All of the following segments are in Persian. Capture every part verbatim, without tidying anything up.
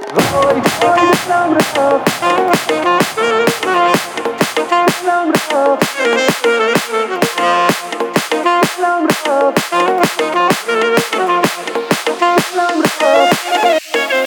وای وای دلم رفت دلم رفت دلم رفت دلم رفت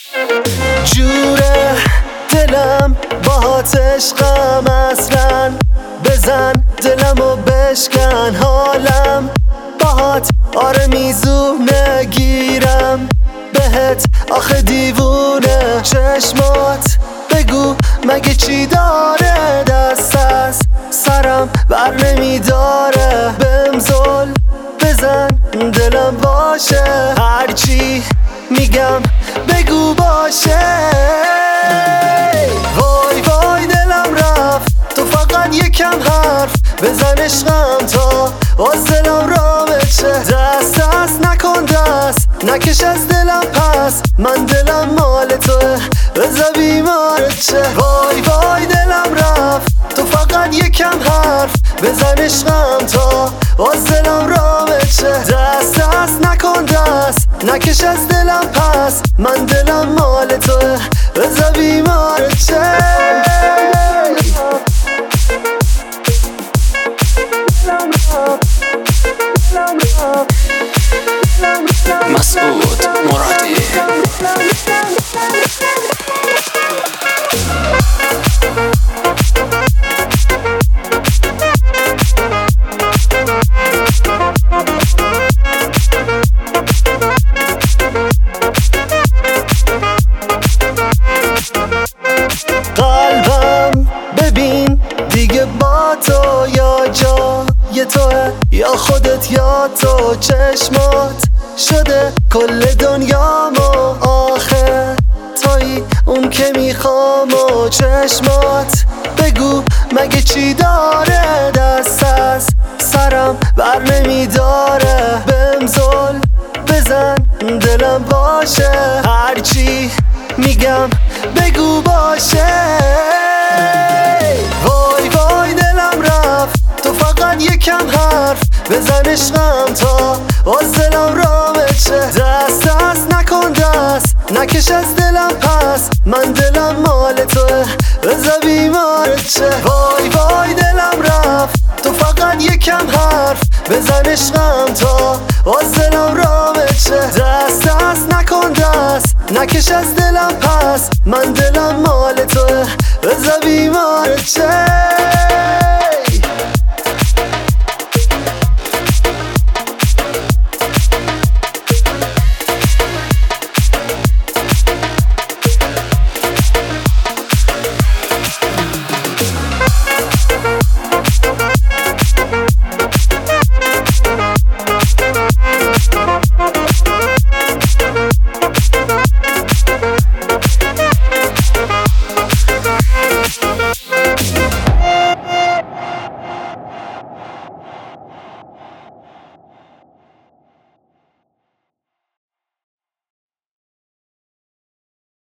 جوره دلم باهات عشقم اصلا بزن دلمو بشکن حالم باهات آره میزونه گیرم بهت آخه دیوونه چشمات بگو مگه چی داره دست از سرم بر نمیداره بهم زل بزن دلم باشه هرچی میگم بگو باشه وای وای دلم رفت تو فقط یکم حرف بزن عشقم تا از دلم را بچه دست دست نکن دست نکش از دلم پس من دلم مال توه بذار بیمارت چه وای وای دلم رفت تو فقط یکم حرف بزن عشقم تا از دلم را بچه دست دست نکن دست نکش از دلم پس من دلم مال توه بذار بیمارت چه مسعود مرادی قلبم ببین دیگه با تو یا جای توه یا خودت یا تو چشمات شده کل دنیامو آخه تویی اون که میخوام و چشمات بگو مگه چی داره دست از سرم بر نمیداره بهم زل بزن دلم باشه هرچی میگم بگو باشه وای وای دلم رفت تو فقط یکم حرف بزن عشقم تا از دلم را بچه دست دست نکن دست نکش از دلم پس من دلم مال توه بذار بیمارت چه وای وای دلم رفت تو فقط یکم حرف بزن عشقم تا از دلم را بچه دست دست نکن دست نکش از دلم پس من دلم مال توه بذار بیمارت چه